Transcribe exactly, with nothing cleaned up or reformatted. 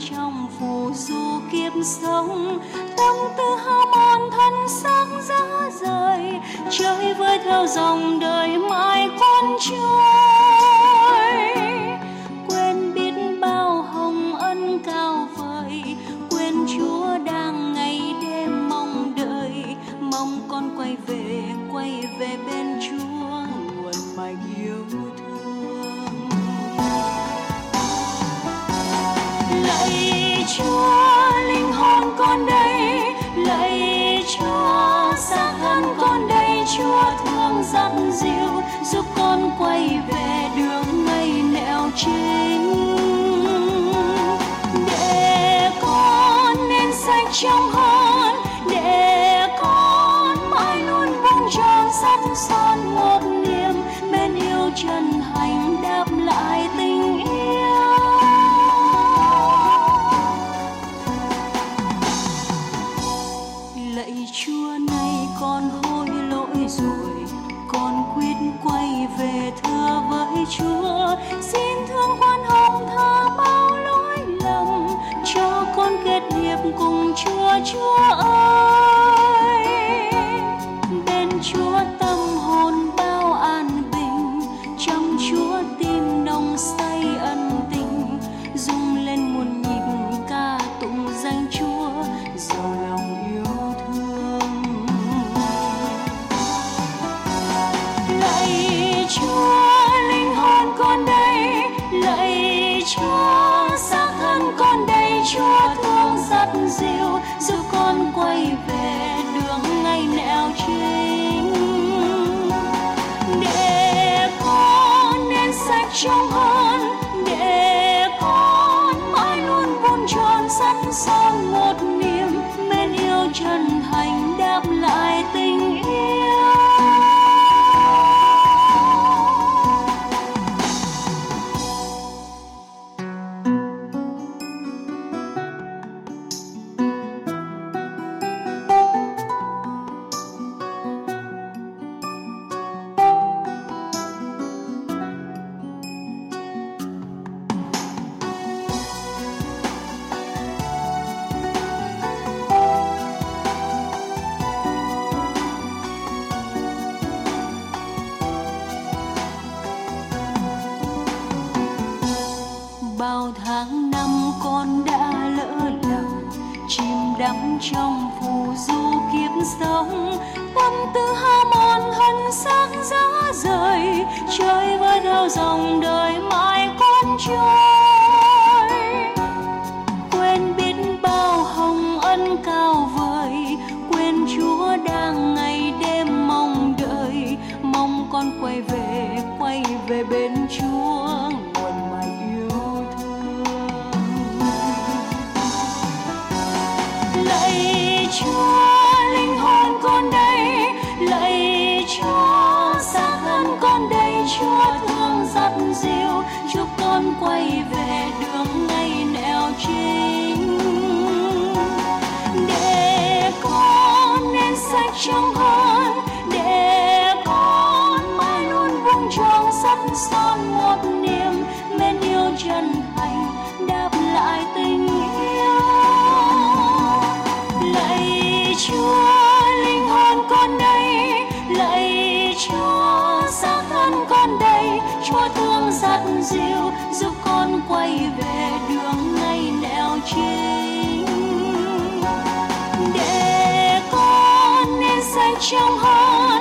trong phù du kiếp sống. Tâm tư hao mòn thân xác rã rời, chơi với theo dòng đời mãi cuốn trôi. Quên biết bao hồng ân cao vời, quên Chúa đang ngày đêm mong đợi, mong con quay về quay về bên Chúa nguồn mạch yêu thương. Lạy Chúa, linh hồn con đây, lạy Chúa, xác thân con đây, Chúa thương dặn dìu giúp con quay về đường ngay nẻo chính, để con nên sạch trong hồn, để con mãi luôn vun tròn sắt son một niềm mến yêu chân thành đáp lại tình yêu. Lạy Chúa, nay con hối lỗi rồi, con quyết quay về thưa với Chúa. Xin thương khoan hồng tha bao lỗi lầm, cho con kết hiệp cùng Chúa. Chúa ơi, bên Chúa tâm hồn bao an bình, trong Chúa tim nồng say ân tình, rung lên muôn nhịp ca tụng danh Chúa giàu lòng yêu thương. Lạy Chúa, linh hồn con đây, lạy Chúa, xác thân con đây, Chúa thương dắt dìu giúp con quay về đường ngay nẻo chính, để con nên sạch trong hồn, để con mãi luôn vun tròn sắt son một niềm mến yêu chân thành đáp lại tình yêu. Bao tháng năm con đã lỡ lầm, chìm đắm trong phù du kiếp sống. Tâm tư hao mòn thân xác rã rời, chơi với theo dòng đời mãi cuốn trôi. Quên biết bao hồng ân cao vời, quên Chúa đang ngày đêm mong đợi, mong con quay về quay về bên Chúa nguồn mạch yêu thương. Lạy Chúa, linh hồn con đây, lạy Chúa, xác thân con đây, Chúa thương dắt dìu giúp con quay về đường ngay nẻo chính, để con nên sạch trong hồn, để con mãi luôn vun tròn sắt son một niềm mến yêu chân thành đáp lại tình yêu. Lạy Chúa, linh hồn con đây, lạy Chúa, xác thân con đây, Chúa thương dắt dìu giúp con quay về đường ngay nẻo chính, để con nên sạch trong hồn,